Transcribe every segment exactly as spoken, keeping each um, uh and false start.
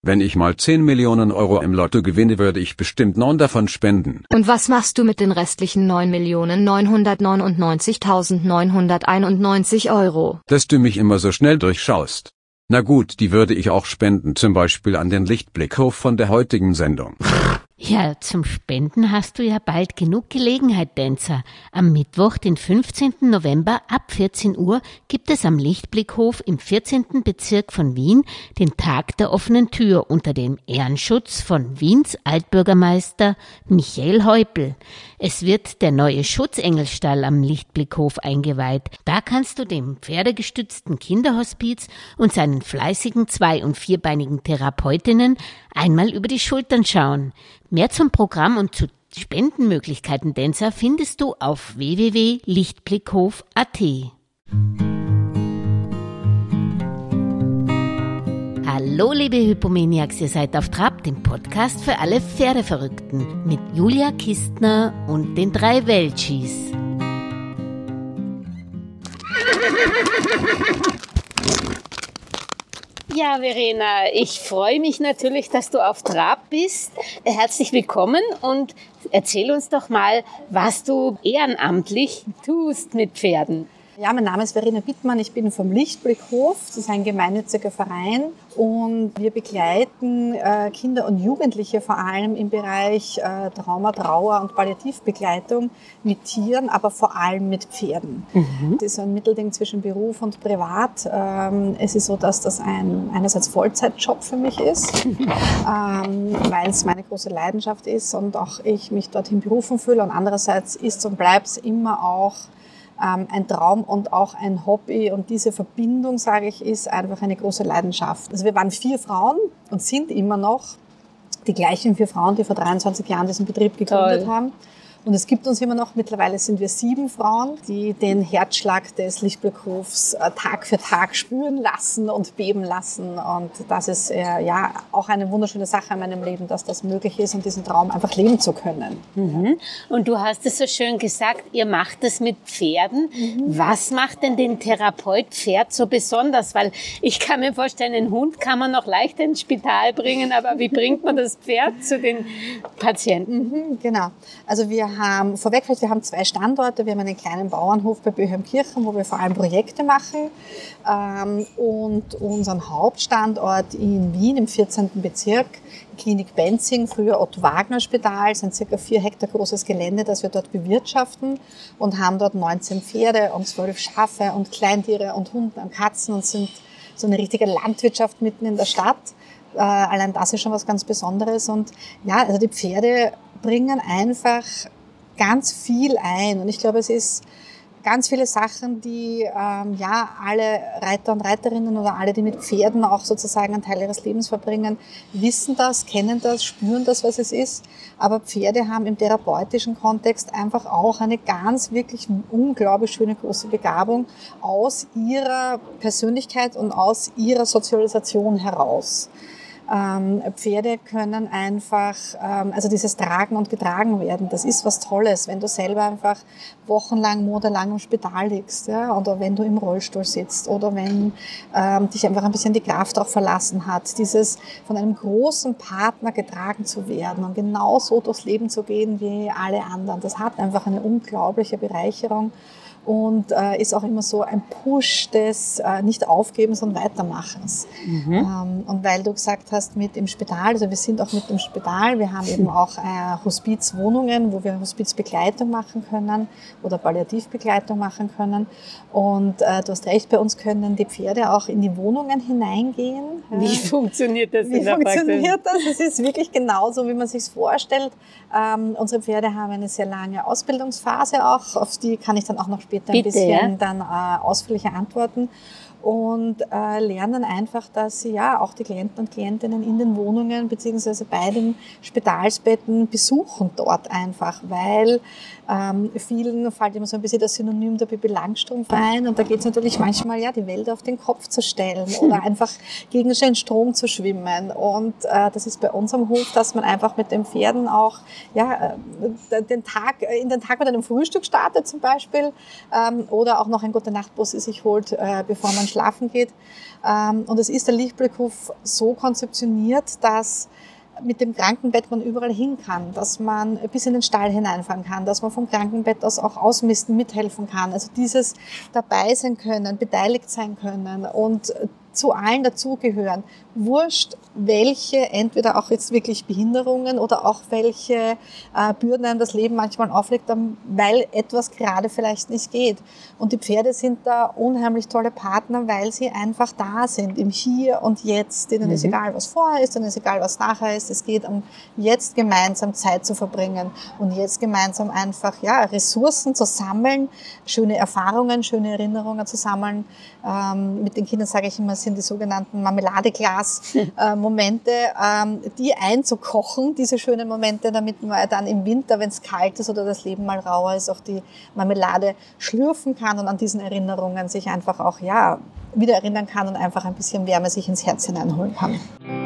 Wenn ich mal zehn Millionen Euro im Lotto gewinne, würde ich bestimmt neun davon spenden. Und was machst du mit den restlichen neun Millionen neunhundertneunundneunzigtausendneunhunderteinundneunzig Euro? Dass du mich immer so schnell durchschaust. Na gut, die würde ich auch spenden, zum Beispiel an den Lichtblickhof von der heutigen Sendung. Ja, zum Spenden hast du ja bald genug Gelegenheit, Dancer. Am Mittwoch, den fünfzehnten November ab vierzehn Uhr gibt es am Lichtblickhof im vierzehnten Bezirk von Wien den Tag der offenen Tür unter dem Ehrenschutz von Wiens Altbürgermeister Michael Häupl. Es wird der neue Schutzengelstall am Lichtblickhof eingeweiht. Da kannst du dem pferdegestützten Kinderhospiz und seinen fleißigen zwei- und vierbeinigen Therapeutinnen einmal über die Schultern schauen. Mehr zum Programm und zu Spendenmöglichkeiten Dancer findest du auf w w w punkt lichtblickhof punkt a t. Hallo liebe Hypomaniacs, ihr seid auf Trab, dem Podcast für alle Pferdeverrückten mit Julia Kistner und den drei Welchis. Ja, Verena, ich freue mich natürlich, dass du auf Trab bist. Herzlich willkommen und erzähl uns doch mal, was du ehrenamtlich tust mit Pferden. Ja, mein Name ist Verena Bittmann, ich bin vom Lichtblickhof, das ist ein gemeinnütziger Verein und wir begleiten äh, Kinder und Jugendliche vor allem im Bereich äh, Trauma, Trauer und Palliativbegleitung mit Tieren, aber vor allem mit Pferden. Mhm. Das ist so ein Mittelding zwischen Beruf und Privat. Ähm, es ist so, dass das ein einerseits Vollzeitjob für mich ist, ähm, weil es meine große Leidenschaft ist und auch ich mich dorthin berufen fühle und andererseits ist und bleibt es immer auch ein Traum und auch ein Hobby und diese Verbindung, sage ich, ist einfach eine große Leidenschaft. Also wir waren vier Frauen und sind immer noch die gleichen vier Frauen, die vor dreiundzwanzig Jahren diesen Betrieb gegründet Toll. haben. Und es gibt uns immer noch, mittlerweile sind wir sieben Frauen, die den Herzschlag des Lichtblick-Hofs Tag für Tag spüren lassen und beben lassen. Und das ist äh, ja auch eine wunderschöne Sache in meinem Leben, dass das möglich ist und diesen Traum einfach leben zu können. Mhm. Und du hast es so schön gesagt, ihr macht es mit Pferden. Mhm. Was macht denn den Therapeut Pferd so besonders? Weil ich kann mir vorstellen, einen Hund kann man noch leicht ins Spital bringen, aber wie bringt man das Pferd zu den Patienten? Mhm, genau. Also wir haben, vorweg, wir haben zwei Standorte. Wir haben einen kleinen Bauernhof bei Böheimkirchen, wo wir vor allem Projekte machen. Ähm, und unseren Hauptstandort in Wien im vierzehnten Bezirk, Klinik Benzing, früher Otto-Wagner-Spital, ist ein circa vier Hektar großes Gelände, das wir dort bewirtschaften und haben dort neunzehn Pferde und zwölf Schafe und Kleintiere und Hunde und Katzen und sind so eine richtige Landwirtschaft mitten in der Stadt. Äh, allein das ist schon was ganz Besonderes. Und ja, also die Pferde bringen einfach ganz viel ein. Und ich glaube, es ist ganz viele Sachen, die ähm, ja alle Reiter und Reiterinnen oder alle, die mit Pferden auch sozusagen einen Teil ihres Lebens verbringen, wissen das, kennen das, spüren das, was es ist. Aber Pferde haben im therapeutischen Kontext einfach auch eine ganz wirklich unglaublich schöne große Begabung aus ihrer Persönlichkeit und aus ihrer Sozialisation heraus. Ähm, Pferde können einfach, ähm, also dieses Tragen und Getragen werden, das ist was Tolles, wenn du selber einfach wochenlang, monatelang im Spital liegst, ja, oder wenn du im Rollstuhl sitzt oder wenn ähm, dich einfach ein bisschen die Kraft auch verlassen hat, dieses von einem großen Partner getragen zu werden und genau so durchs Leben zu gehen wie alle anderen, das hat einfach eine unglaubliche Bereicherung. Und äh, ist auch immer so ein Push des äh, Nicht-Aufgebens und Weitermachens. Mhm. Ähm, und weil du gesagt hast, mit im Spital, also wir sind auch mit im Spital, wir haben eben auch äh, Hospizwohnungen, wo wir Hospizbegleitung machen können oder Palliativbegleitung machen können. Und äh, du hast recht, bei uns können die Pferde auch in die Wohnungen hineingehen. Wie äh, funktioniert das Wie in der funktioniert das? Es ist wirklich genauso, wie man sich vorstellt. Ähm, unsere Pferde haben eine sehr lange Ausbildungsphase auch, auf die kann ich dann auch noch später ein Bitte, bisschen ja? dann äh, ausführlicher antworten und äh, lernen einfach, dass sie ja auch die Klienten und Klientinnen in den Wohnungen beziehungsweise bei den Spitalsbetten besuchen dort einfach, weil ähm, vielen fällt immer so ein bisschen das Synonym der Pippi Langstrumpf ein und da geht es natürlich manchmal, ja, die Welt auf den Kopf zu stellen oder einfach gegen den Strom zu schwimmen und äh, das ist bei uns am Hof, dass man einfach mit den Pferden auch ja, äh, den Tag, in den Tag mit einem Frühstück startet zum Beispiel ähm, oder auch noch ein Gute-Nacht-Bussi sich holt, äh, bevor man schlafen geht. Und es ist der Lichtblickhof so konzeptioniert, dass mit dem Krankenbett man überall hin kann, dass man bis in den Stall hineinfahren kann, dass man vom Krankenbett aus auch ausmisten, mithelfen kann. Also dieses dabei sein können, beteiligt sein können und zu allen dazugehören. Wurscht, welche, entweder auch jetzt wirklich Behinderungen oder auch welche äh, Bürden einem das Leben manchmal auflegt, weil etwas gerade vielleicht nicht geht. Und die Pferde sind da unheimlich tolle Partner, weil sie einfach da sind, im Hier und Jetzt. Denen mhm. ist egal, was vorher ist, denen ist egal, was nachher ist. Es geht um jetzt gemeinsam Zeit zu verbringen und jetzt gemeinsam einfach ja Ressourcen zu sammeln, schöne Erfahrungen, schöne Erinnerungen zu sammeln. Ähm, mit den Kindern sage ich immer, sind die sogenannten Marmeladeglas-Momente, ähm, die einzukochen, diese schönen Momente, damit man dann im Winter, wenn es kalt ist oder das Leben mal rauer ist, auch die Marmelade schlürfen kann und an diesen Erinnerungen sich einfach auch ja wieder erinnern kann und einfach ein bisschen Wärme sich ins Herz hineinholen kann.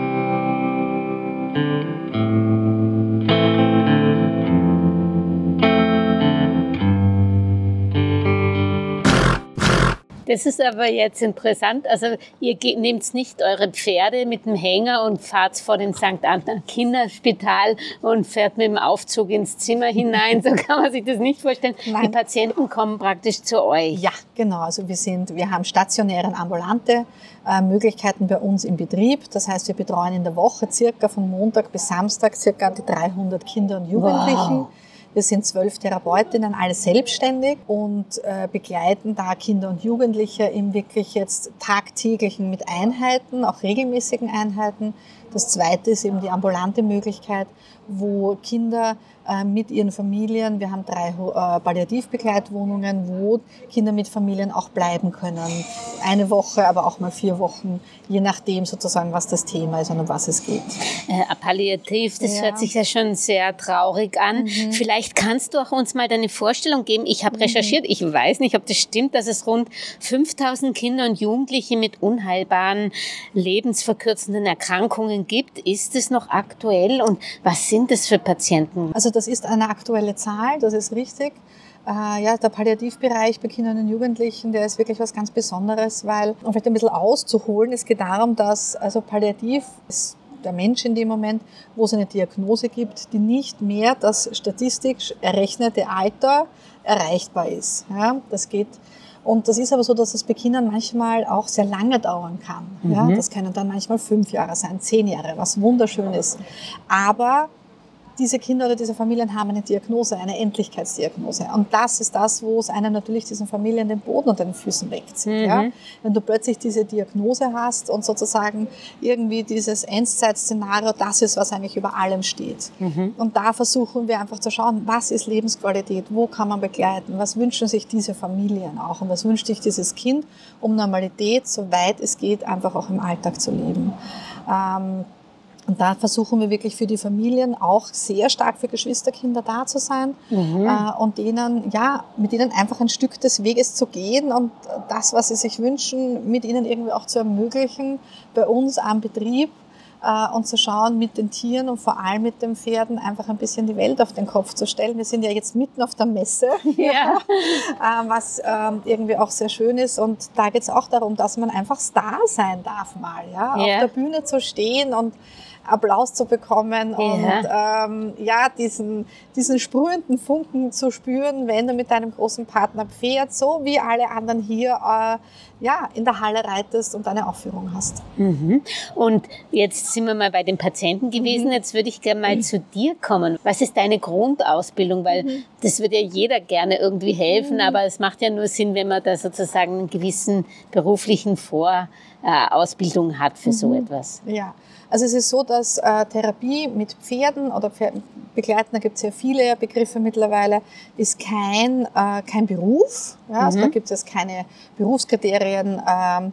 Das ist aber jetzt interessant. Also ihr nehmt nicht eure Pferde mit dem Hänger und fahrt vor den Sankt Anna Kinderspital und fährt mit dem Aufzug ins Zimmer hinein. So kann man sich das nicht vorstellen. Nein. Die Patienten kommen praktisch zu euch. Ja, genau. Also wir sind, wir haben stationäre und ambulante äh, Möglichkeiten bei uns im Betrieb. Das heißt, wir betreuen in der Woche circa von Montag bis Samstag circa die dreihundert Kinder und Jugendlichen. Wow. Wir sind zwölf Therapeutinnen, alle selbstständig und äh, begleiten da Kinder und Jugendliche im wirklich jetzt tagtäglichen mit Einheiten, auch regelmäßigen Einheiten. Das zweite ist eben die ambulante Möglichkeit, wo Kinder äh, mit ihren Familien, wir haben drei äh, Palliativbegleitwohnungen, wo Kinder mit Familien auch bleiben können. Eine Woche, aber auch mal vier Wochen, je nachdem sozusagen, was das Thema ist und um was es geht. Äh, Palliativ, das ja. hört sich ja schon sehr traurig an. Mhm. Vielleicht kannst du auch uns mal deine Vorstellung geben. Ich habe mhm. recherchiert, ich weiß nicht, ob das stimmt, dass es rund fünftausend Kinder und Jugendliche mit unheilbaren, lebensverkürzenden Erkrankungen gibt. Ist es noch aktuell und was sind das für Patienten? Also das ist eine aktuelle Zahl, das ist richtig. Äh, ja, der Palliativbereich bei Kindern und Jugendlichen, der ist wirklich was ganz Besonderes, weil, um vielleicht ein bisschen auszuholen, es geht darum, dass also Palliativ ist der Mensch in dem Moment, wo es eine Diagnose gibt, die nicht mehr das statistisch errechnete Alter erreichbar ist. Ja, das geht. Und das ist aber so, dass es bei Kindern manchmal auch sehr lange dauern kann. Mhm. Ja, das können dann manchmal fünf Jahre sein, zehn Jahre, was wunderschön ist. Aber diese Kinder oder diese Familien haben eine Diagnose, eine Endlichkeitsdiagnose. Und das ist das, wo es einem natürlich diesen Familien den Boden unter den Füßen wegzieht. Mhm. Ja? Wenn du plötzlich diese Diagnose hast und sozusagen irgendwie dieses Endzeitszenario, das ist, was eigentlich über allem steht. Mhm. Und da versuchen wir einfach zu schauen, was ist Lebensqualität, wo kann man begleiten, was wünschen sich diese Familien auch und was wünscht sich dieses Kind, um Normalität, soweit es geht, einfach auch im Alltag zu leben. Ähm, Und da versuchen wir wirklich für die Familien auch sehr stark für Geschwisterkinder da zu sein mhm. äh, und denen, ja, mit ihnen einfach ein Stück des Weges zu gehen und das, was sie sich wünschen, mit ihnen irgendwie auch zu ermöglichen, bei uns am Betrieb äh, und zu schauen, mit den Tieren und vor allem mit den Pferden einfach ein bisschen die Welt auf den Kopf zu stellen. Wir sind ja jetzt mitten auf der Messe, ja. äh, was äh, irgendwie auch sehr schön ist und da geht es auch darum, dass man einfach Star sein darf mal, ja, ja. auf der Bühne zu stehen und Applaus zu bekommen ja. und ähm, ja, diesen, diesen sprühenden Funken zu spüren, wenn du mit deinem großen Partner Pferd, so wie alle anderen hier, äh, ja, in der Halle reitest und eine Aufführung hast. Mhm. Und jetzt sind wir mal bei den Patienten gewesen, mhm. jetzt würde ich gerne mal mhm. zu dir kommen. Was ist deine Grundausbildung? Weil mhm. das würde ja jeder gerne irgendwie helfen, mhm. aber es macht ja nur Sinn, wenn man da sozusagen einen gewissen beruflichen Vorausbildung äh, hat für mhm. so etwas. Ja. Also es ist so, dass äh, Therapie mit Pferden oder Pferdbegleiten, da gibt es ja viele Begriffe mittlerweile, ist kein, äh, kein Beruf. Ja? Mhm. Also da gibt es keine Berufskriterien. Ähm,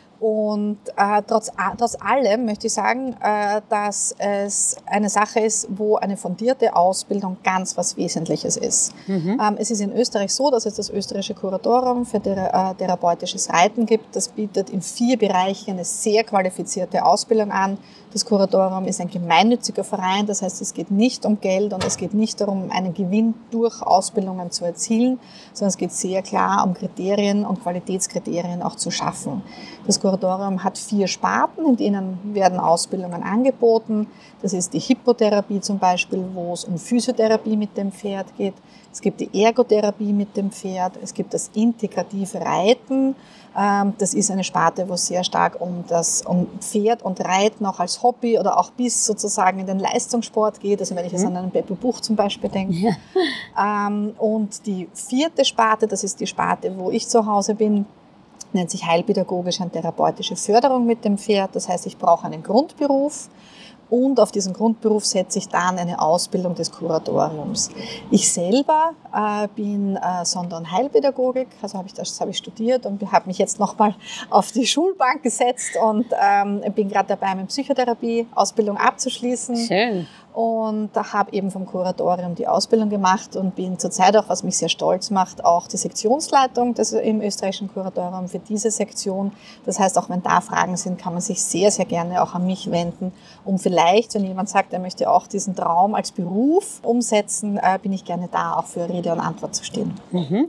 und äh, trotz, trotz allem möchte ich sagen, äh, dass es eine Sache ist, wo eine fundierte Ausbildung ganz was Wesentliches ist. Mhm. Ähm, es ist in Österreich so, dass es das österreichische Kuratorium für thera- äh, therapeutisches Reiten gibt. Das bietet in vier Bereichen eine sehr qualifizierte Ausbildung an. Das Kuratorium ist ein gemeinnütziger Verein, das heißt, es geht nicht um Geld und es geht nicht darum, einen Gewinn durch Ausbildungen zu erzielen, sondern es geht sehr klar um Kriterien und Qualitätskriterien auch zu schaffen. Das Kuratorium hat vier Sparten, in denen werden Ausbildungen angeboten. Das ist die Hippotherapie zum Beispiel, wo es um Physiotherapie mit dem Pferd geht. Es gibt die Ergotherapie mit dem Pferd. Es gibt das integrative Reiten. Das ist eine Sparte, wo es sehr stark um das um Pferd und Reiten auch als Hobby oder auch bis sozusagen in den Leistungssport geht. Also wenn ich jetzt an einen Beppo Buch zum Beispiel denke. Ja. Und die vierte Sparte, das ist die Sparte, wo ich zu Hause bin, nennt sich heilpädagogische und therapeutische Förderung mit dem Pferd. Das heißt, ich brauche einen Grundberuf. Und auf diesen Grundberuf setze ich dann eine Ausbildung des Kuratoriums. Ich selber äh, bin äh, Sonder- und Heilpädagogik, also habe ich das habe ich studiert und habe mich jetzt nochmal auf die Schulbank gesetzt und ähm, bin gerade dabei, meine Psychotherapie-Ausbildung abzuschließen. Schön. Und da habe eben vom Kuratorium die Ausbildung gemacht und bin zurzeit auch, was mich sehr stolz macht, auch die Sektionsleitung des, im österreichischen Kuratorium für diese Sektion. Das heißt, auch wenn da Fragen sind, kann man sich sehr, sehr gerne auch an mich wenden, um vielleicht, wenn jemand sagt, er möchte auch diesen Traum als Beruf umsetzen, äh, bin ich gerne da, auch für Rede und Antwort zu stehen. Mhm.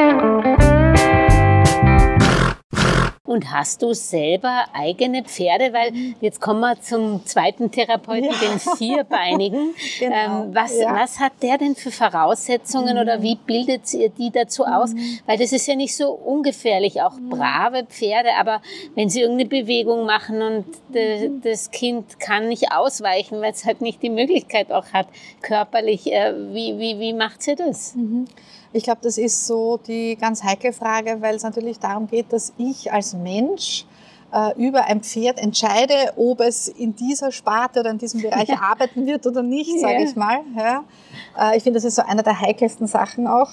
Und hast du selber eigene Pferde? Weil jetzt kommen wir zum zweiten Therapeuten, ja. den Vierbeinigen. Genau. Ähm, was, ja. was hat der denn für Voraussetzungen mhm. oder wie bildet ihr die dazu aus? Mhm. Weil das ist ja nicht so ungefährlich, auch mhm. brave Pferde, aber wenn sie irgendeine Bewegung machen und de, das Kind kann nicht ausweichen, weil es halt nicht die Möglichkeit auch hat, körperlich, äh, wie, wie, wie macht sie das? Mhm. Ich glaube, das ist so die ganz heikle Frage, weil es natürlich darum geht, dass ich als Mensch äh, über ein Pferd entscheide, ob es in dieser Sparte oder in diesem Bereich arbeiten wird oder nicht, sage ja. ich mal. Ja. Äh, ich finde, das ist so eine der heikelsten Sachen auch.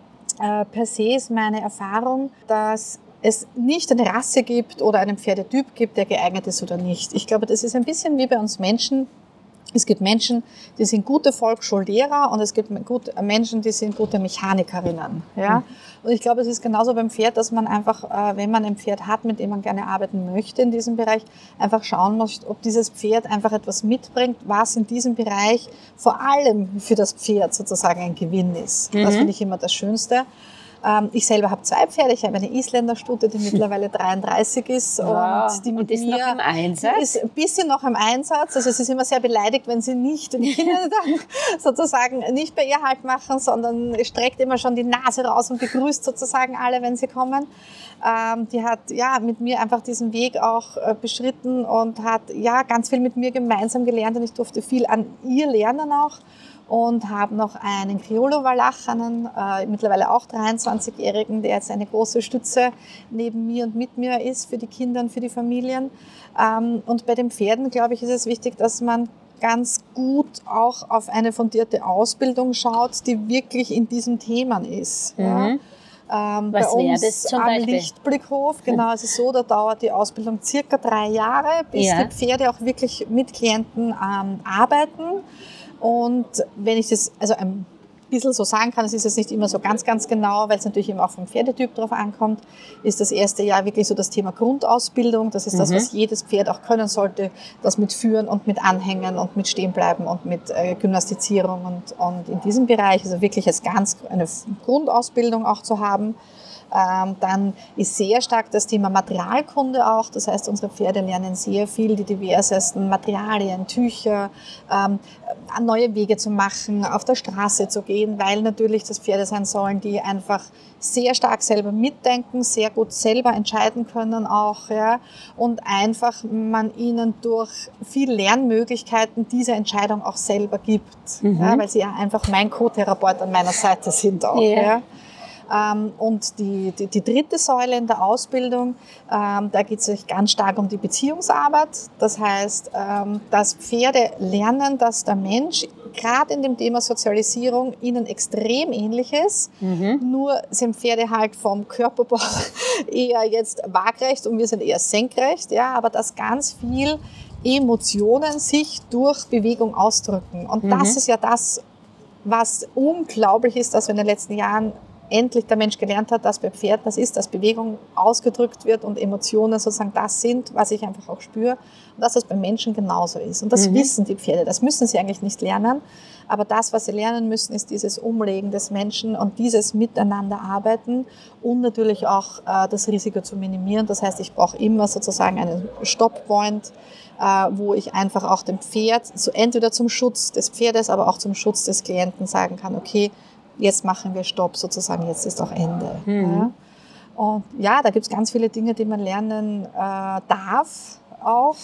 Äh, per se ist meine Erfahrung, dass es nicht eine Rasse gibt oder einen Pferdetyp gibt, der geeignet ist oder nicht. Ich glaube, das ist ein bisschen wie bei uns Menschen. Es gibt Menschen, die sind gute Volksschullehrer und es gibt Menschen, die sind gute Mechanikerinnen. Ja? Und ich glaube, es ist genauso beim Pferd, dass man einfach, wenn man ein Pferd hat, mit dem man gerne arbeiten möchte in diesem Bereich, einfach schauen muss, ob dieses Pferd einfach etwas mitbringt, was in diesem Bereich vor allem für das Pferd sozusagen ein Gewinn ist. Mhm. Das finde ich immer das Schönste. Ich selber habe zwei Pferde. Ich habe eine Isländerstute, die mittlerweile dreiunddreißig ist. Wow. Und die mit und ist mir, noch im Einsatz? Die ist ein bisschen noch im Einsatz. Also sie ist immer sehr beleidigt, wenn sie nicht den Kindern dann sozusagen nicht bei ihr Halt machen, sondern streckt immer schon die Nase raus und begrüßt sozusagen alle, wenn sie kommen. Ähm, die hat ja mit mir einfach diesen Weg auch äh, beschritten und hat ja ganz viel mit mir gemeinsam gelernt und ich durfte viel an ihr lernen auch. Und habe noch einen Criollo-Wallach, einen äh, mittlerweile auch dreiundzwanzigjährigen, der jetzt eine große Stütze neben mir und mit mir ist für die Kinder und für die Familien. Ähm, und bei den Pferden, glaube ich, ist es wichtig, dass man ganz gut auch auf eine fundierte Ausbildung schaut, die wirklich in diesen Themen ist. Mhm. Ja. Ähm, Was wäre das zum am Beispiel? Lichtblickhof, genau, es ist so, da dauert die Ausbildung circa drei Jahre, bis ja. die Pferde auch wirklich mit Klienten ähm, arbeiten. Und wenn ich das also ein bisschen so sagen kann, es ist jetzt nicht immer so ganz, ganz genau, weil es natürlich eben auch vom Pferdetyp drauf ankommt, ist das erste Jahr wirklich so das Thema Grundausbildung. Das ist das, mhm. was jedes Pferd auch können sollte, das mit Führen und mit Anhängen und mit Stehenbleiben und mit äh, Gymnastizierung und, und in diesem Bereich, also wirklich als ganz eine Grundausbildung auch zu haben. Ähm, dann ist sehr stark das Thema Materialkunde auch. Das heißt, unsere Pferde lernen sehr viel, die diversesten Materialien, Tücher, ähm, neue Wege zu machen, auf der Straße zu gehen, weil natürlich das Pferde sein sollen, die einfach sehr stark selber mitdenken, sehr gut selber entscheiden können auch, ja, und einfach man ihnen durch viele Lernmöglichkeiten diese Entscheidung auch selber gibt, mhm. ja, weil sie ja einfach mein Co-Therapeut an meiner Seite sind auch, yeah. ja. Und die, die, die dritte Säule in der Ausbildung, ähm, da geht es ganz stark um die Beziehungsarbeit. Das heißt, ähm, dass Pferde lernen, dass der Mensch gerade in dem Thema Sozialisierung ihnen extrem ähnlich ist. Mhm. Nur sind Pferde halt vom Körperbau eher jetzt waagrecht und wir sind eher senkrecht. Ja, aber dass ganz viel Emotionen sich durch Bewegung ausdrücken. Und mhm. das ist ja das, was unglaublich ist, dass wir in den letzten Jahren endlich der Mensch gelernt hat, dass bei Pferden das ist, dass Bewegung ausgedrückt wird und Emotionen sozusagen das sind, was ich einfach auch spüre. Und dass das bei Menschen genauso ist. Und das mhm. wissen die Pferde, das müssen sie eigentlich nicht lernen. Aber das, was sie lernen müssen, ist dieses Umlegen des Menschen und dieses Miteinander arbeiten und natürlich auch äh, das Risiko zu minimieren. Das heißt, ich brauche immer sozusagen einen Stop-Point, äh, wo ich einfach auch dem Pferd, so entweder zum Schutz des Pferdes, aber auch zum Schutz des Klienten sagen kann, okay, jetzt machen wir Stopp sozusagen, jetzt ist auch Ende. Mhm. Ja. Und ja, da gibt es ganz viele Dinge, die man lernen äh, darf auch.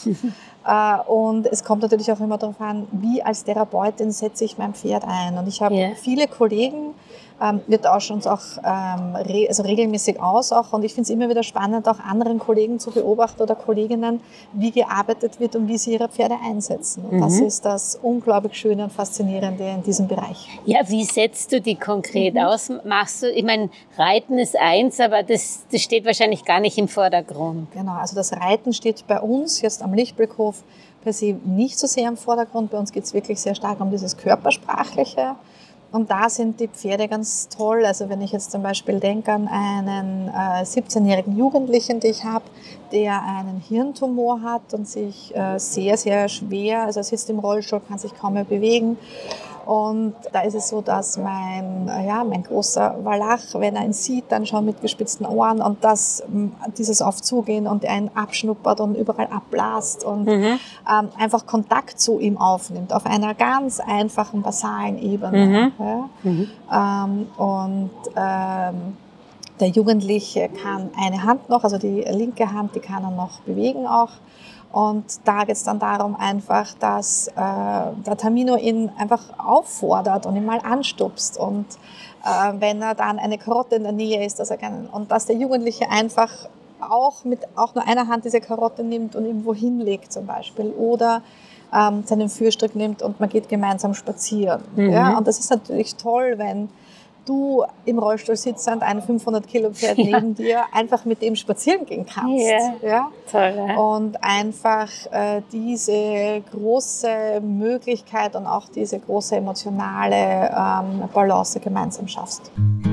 äh, und es kommt natürlich auch immer darauf an, wie als Therapeutin setze ich mein Pferd ein. Und ich habe yeah. viele Kollegen, ähm, wir tauschen uns auch ähm, re- also regelmäßig aus auch. Und ich finde es immer wieder spannend, auch anderen Kollegen zu beobachten oder Kolleginnen, wie gearbeitet wird und wie sie ihre Pferde einsetzen. Und mhm. das ist das unglaublich Schöne und Faszinierende in diesem Bereich. Ja, wie setzt du die konkret mhm. aus? Machst du, ich meine, Reiten ist eins, aber das, das steht wahrscheinlich gar nicht im Vordergrund. Genau, also das Reiten steht bei uns jetzt am Lichtblickhof per se nicht so sehr im Vordergrund. Bei uns geht es wirklich sehr stark um dieses Körpersprachliche. Und da sind die Pferde ganz toll. Also wenn ich jetzt zum Beispiel denke an einen äh, siebzehnjährigen Jugendlichen, den ich habe, der einen Hirntumor hat und sich äh, sehr, sehr schwer, also er sitzt im Rollstuhl, kann sich kaum mehr bewegen. Und da ist es so, dass mein, ja, mein großer Wallach, wenn er ihn sieht, dann schon mit gespitzten Ohren und das, dieses Aufzugehen und er ihn abschnuppert und überall abblasst und mhm. ähm, einfach Kontakt zu ihm aufnimmt, auf einer ganz einfachen, basalen Ebene. Mhm. Ja? Mhm. Ähm, und ähm, der Jugendliche kann eine Hand noch, also die linke Hand, die kann er noch bewegen auch. Und da geht es dann darum einfach, dass äh, der Tamino ihn einfach auffordert und ihn mal anstupst. Und äh, wenn er dann eine Karotte in der Nähe ist, dass er kann, und dass der Jugendliche einfach auch mit auch nur einer Hand diese Karotte nimmt und irgendwo hinlegt zum Beispiel. Oder ähm, seinen Führstrick nimmt und man geht gemeinsam spazieren. Mhm. Ja? Und das ist natürlich toll, wenn du im Rollstuhl sitzt und ein fünfhundert Kilo Pferd ja. neben dir einfach mit dem spazieren gehen kannst. Ja, ja? Toll, ja. Und einfach äh, diese große Möglichkeit und auch diese große emotionale ähm, Balance gemeinsam schaffst.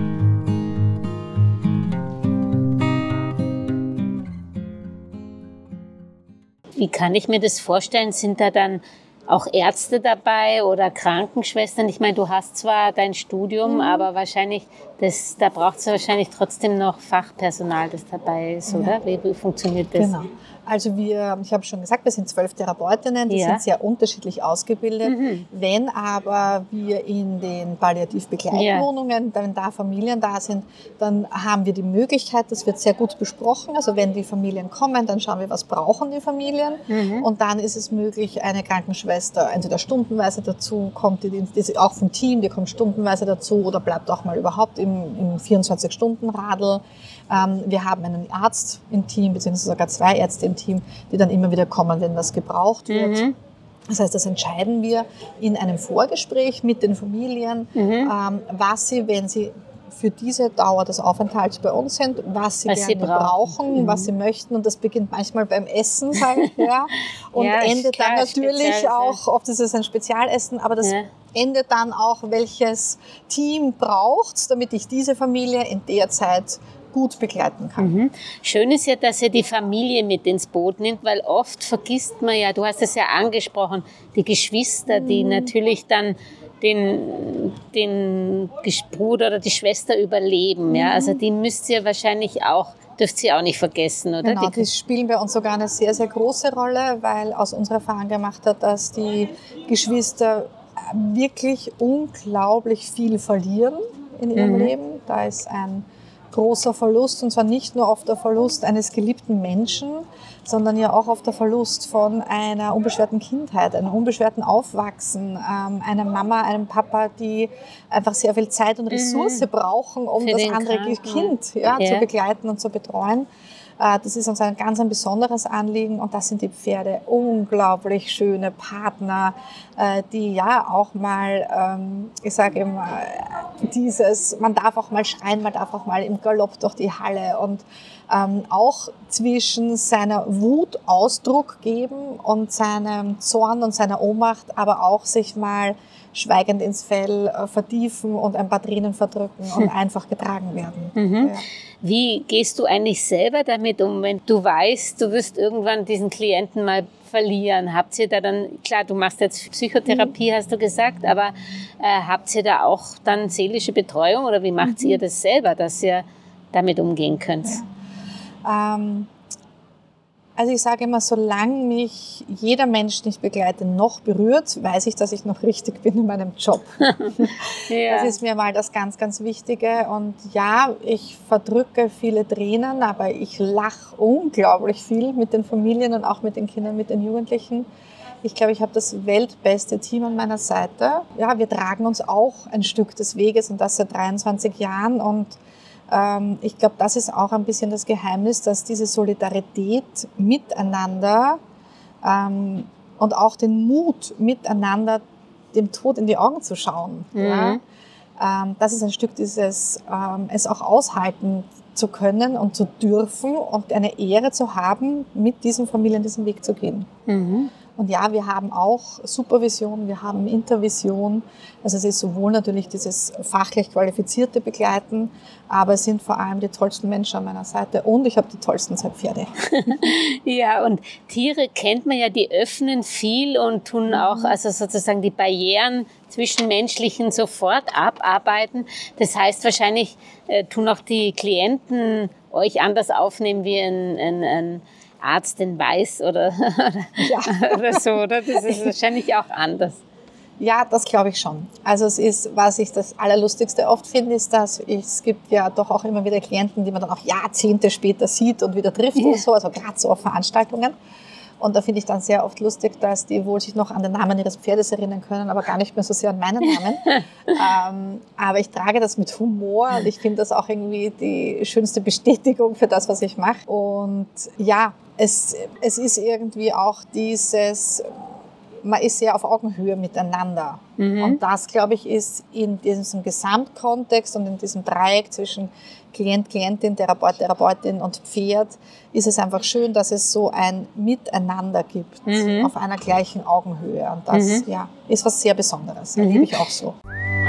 Wie kann ich mir das vorstellen? Sind da dann auch Ärzte dabei oder Krankenschwestern? Ich meine, du hast zwar dein Studium, mhm. aber wahrscheinlich, das, da braucht es wahrscheinlich trotzdem noch Fachpersonal, das dabei ist, oder? Ja. Wie, wie funktioniert das? Genau. Also wir, ich habe schon gesagt, wir sind zwölf Therapeutinnen, die ja. sind sehr unterschiedlich ausgebildet. Mhm. Wenn aber wir in den Palliativbegleitwohnungen, ja. wenn da Familien da sind, dann haben wir die Möglichkeit, das wird sehr gut besprochen. Also wenn die Familien kommen, dann schauen wir, was brauchen die Familien. Mhm. Und dann ist es möglich, eine Krankenschwester entweder stundenweise dazu kommt, die, die ist auch vom Team, die kommt stundenweise dazu oder bleibt auch mal überhaupt im, im vierundzwanzig-Stunden-Radl. Ähm, wir haben einen Arzt im Team, beziehungsweise sogar zwei Ärzte im Team, die dann immer wieder kommen, wenn was gebraucht wird. Mhm. Das heißt, das entscheiden wir in einem Vorgespräch mit den Familien, mhm. ähm, was sie, wenn sie für diese Dauer des Aufenthalts bei uns sind, was sie was gerne sie brauchen, brauchen, mhm. was sie möchten. Und das beginnt manchmal beim Essen, sage ich, ja. Und ja, endet klar, dann natürlich auch, oft ist es ein Spezialessen, aber das ja. endet dann auch, welches Team braucht es, damit ich diese Familie in der Zeit gut begleiten kann. Mhm. Schön ist ja, dass ihr die Familie mit ins Boot nimmt, weil oft vergisst man ja, du hast es ja angesprochen, die Geschwister, mhm. die natürlich dann den, den Bruder oder die Schwester überleben. Mhm. Ja? Also die müsst ihr wahrscheinlich auch, dürft ihr auch nicht vergessen, oder? Genau, die, die spielen bei uns sogar eine sehr, sehr große Rolle, weil aus unserer Erfahrung gemacht hat, dass die Geschwister wirklich unglaublich viel verlieren in ihrem mhm. Leben. Da ist ein großer Verlust, und zwar nicht nur auf der Verlust eines geliebten Menschen, sondern ja auch auf der Verlust von einer unbeschwerten Kindheit, einem unbeschwerten Aufwachsen, ähm, einer Mama, einem Papa, die einfach sehr viel Zeit und Ressource mhm. brauchen, um Für das den andere Kranken. Kind ja, ja. zu begleiten und zu betreuen. Das ist uns ein ganz ein besonderes Anliegen, und das sind die Pferde unglaublich schöne Partner, die ja auch mal, ich sage immer, dieses, man darf auch mal schreien, man darf auch mal im Galopp durch die Halle, und ähm, auch zwischen seiner Wut Ausdruck geben und seinem Zorn und seiner Ohnmacht, aber auch sich mal schweigend ins Fell äh, vertiefen und ein paar Tränen verdrücken und einfach getragen werden. Mhm. Ja. Wie gehst du eigentlich selber damit um, wenn du weißt, du wirst irgendwann diesen Klienten mal verlieren? Habt ihr da dann, klar, du machst jetzt Psychotherapie, hast du gesagt, aber äh, habt ihr da auch dann seelische Betreuung oder wie macht ihr das selber, dass ihr damit umgehen könnt? Ja. Ähm, also ich sage immer, solange mich jeder Mensch nicht begleitet, noch berührt, weiß ich, dass ich noch richtig bin in meinem Job. Ja. Das ist mir mal das ganz, ganz Wichtige. Und ja, ich verdrücke viele Tränen, aber ich lache unglaublich viel mit den Familien und auch mit den Kindern, mit den Jugendlichen. Ich glaube, ich habe das weltbeste Team an meiner Seite. Ja, wir tragen uns auch ein Stück des Weges und das seit dreiundzwanzig Jahren. Und ähm, ich glaube, das ist auch ein bisschen das Geheimnis, dass diese Solidarität miteinander ähm, und auch den Mut miteinander, dem Tod in die Augen zu schauen. Mhm. Ja? Ähm, das ist ein Stück dieses, ähm, es auch aushalten zu können und zu dürfen und eine Ehre zu haben, mit diesen Familien diesen Weg zu gehen. Mhm. Und ja, wir haben auch Supervision, wir haben Intervision. Also es ist sowohl natürlich dieses fachlich qualifizierte Begleiten, aber es sind vor allem die tollsten Menschen an meiner Seite und ich habe die tollsten zwei Pferde. Ja, und Tiere kennt man ja, die öffnen viel und tun auch also sozusagen die Barrieren zwischenmenschlichen sofort abarbeiten. Das heißt wahrscheinlich äh, tun auch die Klienten euch anders aufnehmen wie ein, ein, ein Arzt den Weiß oder, ja. oder so, oder? Das ist wahrscheinlich auch anders. Ja, das glaube ich schon. Also es ist, was ich das Allerlustigste oft finde, ist, dass ich, es gibt ja doch auch immer wieder Klienten, die man dann auch Jahrzehnte später sieht und wieder trifft ja. oder so, also gerade so auf Veranstaltungen. Und da finde ich dann sehr oft lustig, dass die wohl sich noch an den Namen ihres Pferdes erinnern können, aber gar nicht mehr so sehr an meinen Namen. ähm, aber ich trage das mit Humor und ich finde das auch irgendwie die schönste Bestätigung für das, was ich mache. Und ja, es, es ist irgendwie auch dieses, man ist sehr auf Augenhöhe miteinander. Mhm. Und das, glaube ich, ist in diesem Gesamtkontext und in diesem Dreieck zwischen Klient, Klientin, Therapeut, Therapeutin und Pferd ist es einfach schön, dass es so ein Miteinander gibt, mhm. auf einer gleichen Augenhöhe. Und das mhm. ja, ist was sehr Besonderes. Mhm. Erlebe ich auch so.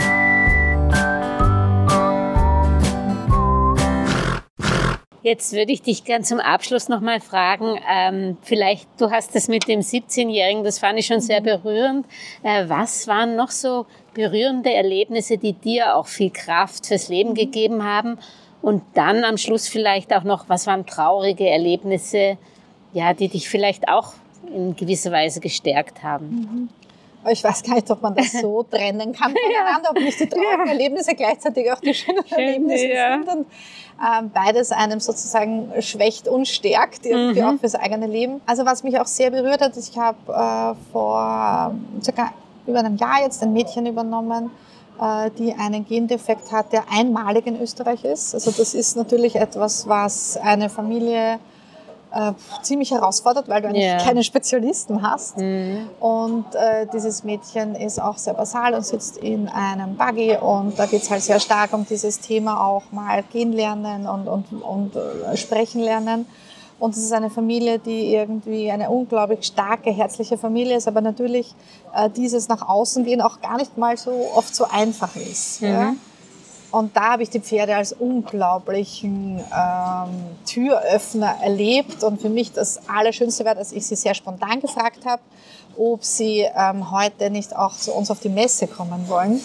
Jetzt würde ich dich gern zum Abschluss noch mal fragen, ähm, vielleicht, du hast das mit dem siebzehnjährigen, das fand ich schon sehr berührend. Äh, was waren noch so berührende Erlebnisse, die dir auch viel Kraft fürs Leben gegeben haben? Und dann am Schluss vielleicht auch noch, was waren traurige Erlebnisse, ja, die dich vielleicht auch in gewisser Weise gestärkt haben? Mhm. Ich weiß gar nicht, ob man das so trennen kann voneinander, ob nicht die traurigen ja. Erlebnisse gleichzeitig auch die schönen Schön, Erlebnisse ja. sind. Und ähm, beides einem sozusagen schwächt und stärkt, irgendwie mhm. auch fürs eigene Leben. Also was mich auch sehr berührt hat, ich habe äh, vor äh, circa über einem Jahr jetzt ein Mädchen übernommen, äh, die einen Gendefekt hat, der einmalig in Österreich ist. Also das ist natürlich etwas, was eine Familie Äh, ziemlich herausfordert, weil du eigentlich yeah. keine Spezialisten hast. Mm. Und äh, dieses Mädchen ist auch sehr basal und sitzt in einem Buggy und da geht es halt sehr stark um dieses Thema auch mal gehen lernen und, und, und äh, sprechen lernen. Und es ist eine Familie, die irgendwie eine unglaublich starke, herzliche Familie ist, aber natürlich äh, dieses nach außen gehen auch gar nicht mal so oft so einfach ist. Mhm. Ja? Und da habe ich die Pferde als unglaublichen ähm, Türöffner erlebt. Und für mich das Allerschönste war, dass ich sie sehr spontan gefragt habe, ob sie ähm, heute nicht auch zu uns auf die Messe kommen wollen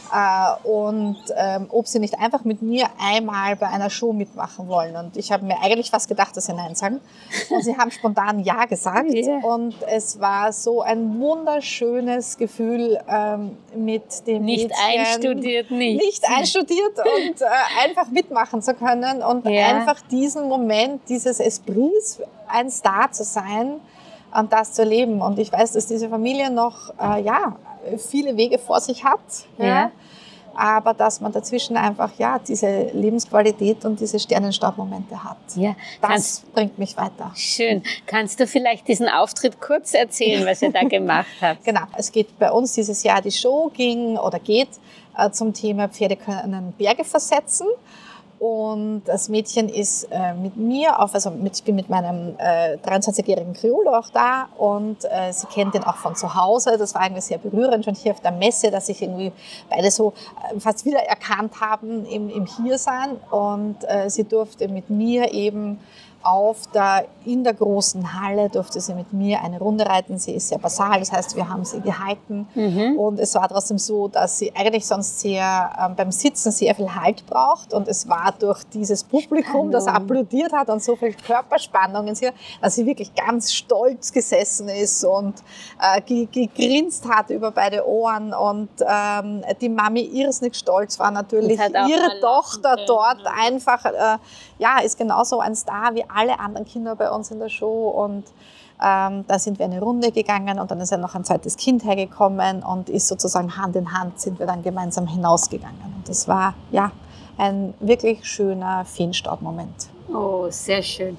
äh, und ähm, ob sie nicht einfach mit mir einmal bei einer Show mitmachen wollen. Und ich habe mir eigentlich fast gedacht, dass sie Nein sagen. Und sie haben spontan Ja gesagt. Yeah. Und es war so ein wunderschönes Gefühl ähm, mit dem Nicht Mädchen, einstudiert, nicht. Nicht einstudiert und äh, einfach mitmachen zu können und yeah. einfach diesen Moment, dieses Esprits, ein Star zu sein, und das zu erleben. Und ich weiß, dass diese Familie noch äh, ja, viele Wege vor sich hat. Ja. Ja. Aber dass man dazwischen einfach ja, diese Lebensqualität und diese Sternenstaubmomente hat. Ja. Das Kannst, bringt mich weiter. Schön. Kannst du vielleicht diesen Auftritt kurz erzählen, was ihr da gemacht habt? Genau. Es geht bei uns dieses Jahr, die Show ging oder geht äh, zum Thema Pferde können Berge versetzen. Und das Mädchen ist äh, mit mir, auf, also mit, ich bin mit meinem äh, dreiundzwanzigjährigen Criollo auch da und äh, sie kennt ihn auch von zu Hause. Das war irgendwie sehr berührend, schon hier auf der Messe, dass sich irgendwie beide so äh, fast wieder erkannt haben im, im Hiersein. Und äh, sie durfte mit mir eben auf der, in der großen Halle durfte sie mit mir eine Runde reiten. Sie ist sehr basal, das heißt, wir haben sie gehalten. Mhm. Und es war trotzdem so, dass sie eigentlich sonst sehr ähm, beim Sitzen sehr viel Halt braucht. Und es war durch dieses Publikum, Hallo. das applaudiert hat und so viel Körperspannung in sie, dass sie wirklich ganz stolz gesessen ist und äh, gegrinst hat über beide Ohren. Und ähm, die Mami irrsinnig stolz war natürlich. Ihre Tochter dort einfach, äh, ja, ist genauso ein Star wie alle anderen Kinder bei uns in der Show und ähm, da sind wir eine Runde gegangen und dann ist ja noch ein zweites Kind hergekommen und ist sozusagen Hand in Hand sind wir dann gemeinsam hinausgegangen und das war ja ein wirklich schöner Feenstaub-Moment. Oh, sehr schön.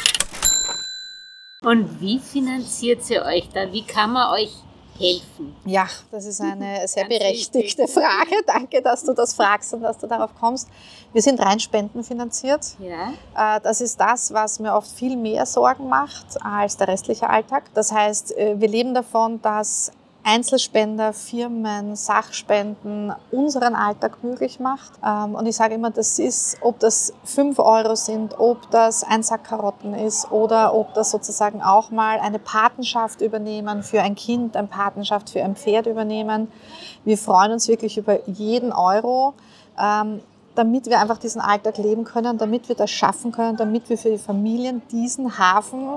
Und wie finanziert sie euch da? Wie kann man euch helfen? Ja, das ist eine sehr berechtigte Frage. Danke, dass du das fragst und dass du darauf kommst. Wir sind rein spendenfinanziert. Ja. Das ist das, was mir oft viel mehr Sorgen macht als der restliche Alltag. Das heißt, wir leben davon, dass Einzelspender, Firmen, Sachspenden unseren Alltag möglich macht. Und ich sage immer, das ist, ob das fünf Euro sind, ob das ein Sack Karotten ist oder ob das sozusagen auch mal eine Patenschaft übernehmen für ein Kind, eine Patenschaft für ein Pferd übernehmen. Wir freuen uns wirklich über jeden Euro, damit wir einfach diesen Alltag leben können, damit wir das schaffen können, damit wir für die Familien diesen Hafen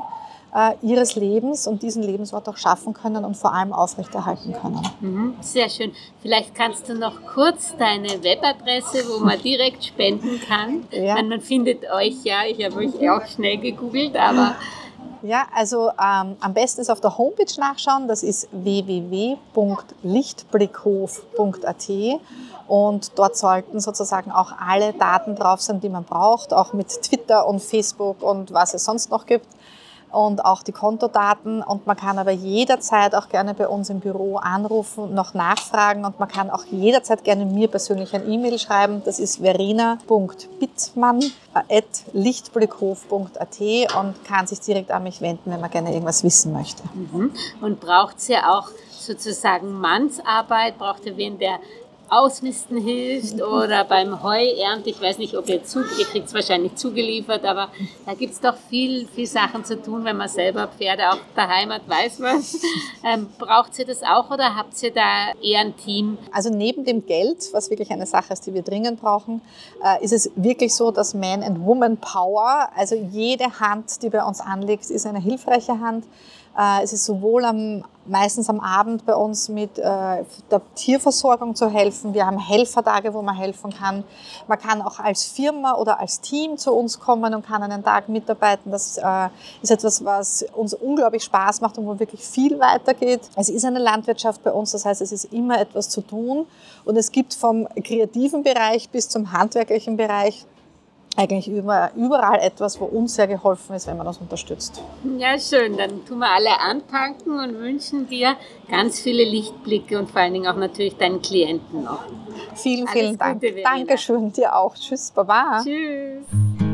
ihres Lebens und diesen Lebensort auch schaffen können und vor allem aufrechterhalten können. Mhm, sehr schön. Vielleicht kannst du noch kurz deine Webadresse, wo man direkt spenden kann. Ja. Man, man findet euch ja, ich habe euch auch schnell gegoogelt, aber... Ja, also ähm, am besten ist auf der Homepage nachschauen, das ist w w w punkt lichtblickhof punkt a t und dort sollten sozusagen auch alle Daten drauf sein, die man braucht, auch mit Twitter und Facebook und was es sonst noch gibt. Und auch die Kontodaten und man kann aber jederzeit auch gerne bei uns im Büro anrufen, noch nachfragen und man kann auch jederzeit gerne mir persönlich ein E-Mail schreiben. Das ist verena punkt bittmann at lichtblickhof punkt a t und kann sich direkt an mich wenden, wenn man gerne irgendwas wissen möchte. Mhm. Und braucht es ja auch sozusagen Mannsarbeit, braucht ihr wen, der Ausmisten hilft oder beim Heuernte, ich weiß nicht, ob ihr zu, ihr kriegt es wahrscheinlich zugeliefert, aber da gibt es doch viel, viel Sachen zu tun, wenn man selber Pferde auch daheim hat, weiß was. Ähm, braucht ihr das auch oder habt ihr da eher ein Team? Also neben dem Geld, was wirklich eine Sache ist, die wir dringend brauchen, äh, ist es wirklich so, dass Man and Woman Power, also jede Hand, die bei uns anliegt, ist eine hilfreiche Hand. Es ist sowohl am, meistens am Abend bei uns mit äh, der Tierversorgung zu helfen. Wir haben Helfertage, wo man helfen kann. Man kann auch als Firma oder als Team zu uns kommen und kann einen Tag mitarbeiten. Das äh, ist etwas, was uns unglaublich Spaß macht und wo wirklich viel weitergeht. Es ist eine Landwirtschaft bei uns, das heißt, es ist immer etwas zu tun. Und es gibt vom kreativen Bereich bis zum handwerklichen Bereich eigentlich überall etwas, wo uns sehr geholfen ist, wenn man das unterstützt. Ja, schön. Dann tun wir alle anpacken und wünschen dir ganz viele Lichtblicke und vor allen Dingen auch natürlich deinen Klienten noch. Vielen, vielen Dank. Gute, Dankeschön, dir auch. Tschüss, Baba. Tschüss.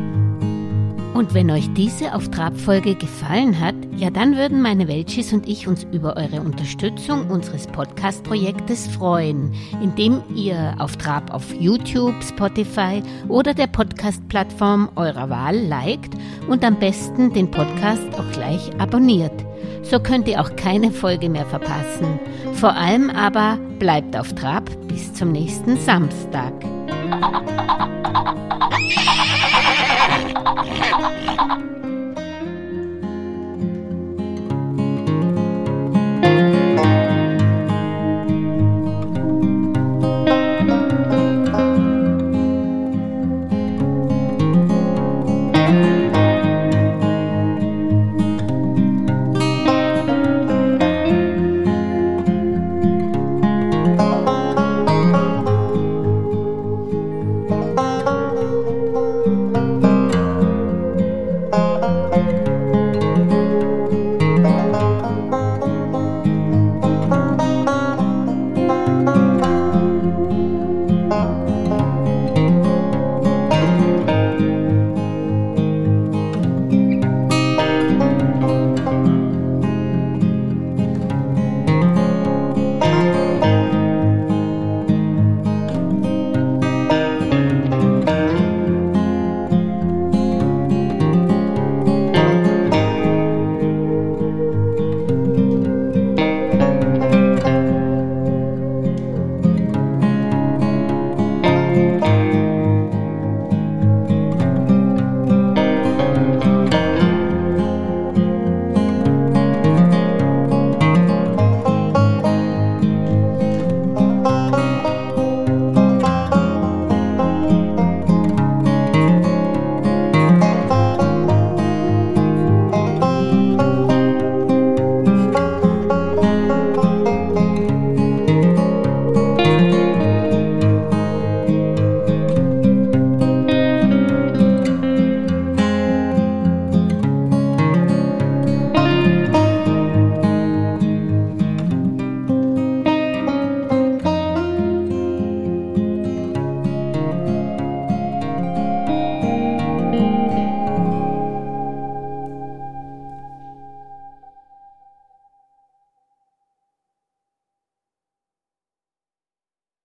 Und wenn euch diese Auf Trab-Folge gefallen hat, ja dann würden meine Welchis und ich uns über eure Unterstützung unseres Podcast-Projektes freuen, indem ihr Auf Trab auf YouTube, Spotify oder der Podcast-Plattform eurer Wahl liked und am besten den Podcast auch gleich abonniert. So könnt ihr auch keine Folge mehr verpassen. Vor allem aber bleibt auf Trab bis zum nächsten Samstag.